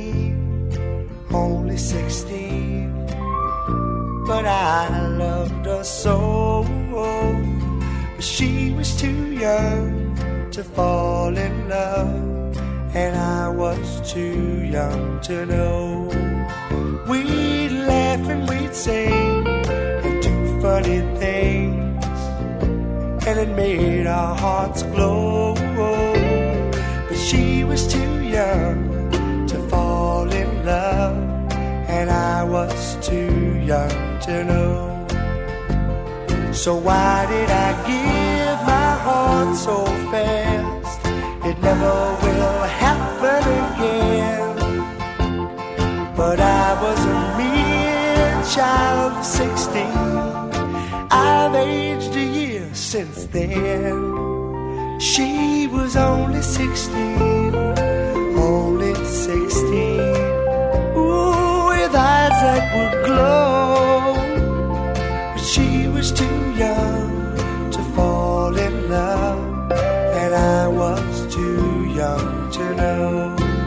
only 16, but I loved her so. But she was too young to fall in love, and I was too young to know. We'd laugh and we'd sing and do funny things, and it made our hearts glow. But she was too young to fall in love, and I was too young to know. So why did I give my heart so fast? It never will happen again. But I was a mere child of 16. I've aged a year since then. She was only 16, only 16. Ooh, with eyes that would glow. But she was too young to fall in love, and I was too young to know.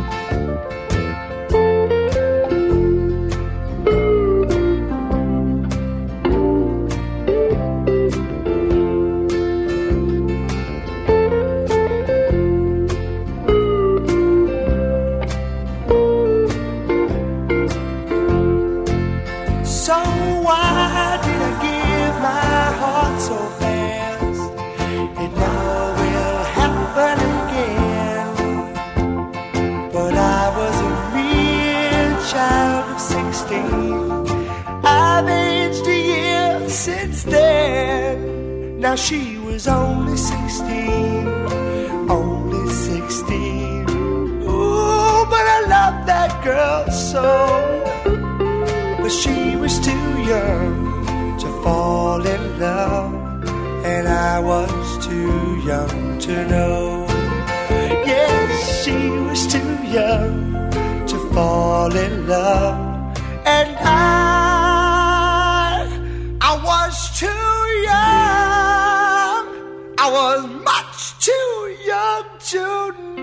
I've aged a year since then. Now she was only 16, only 16. Ooh, but I love that girl so. But she was too young to fall in love, and I was too young to know. Yes, she was too young to fall in love, and I was too young. I was much too young to know.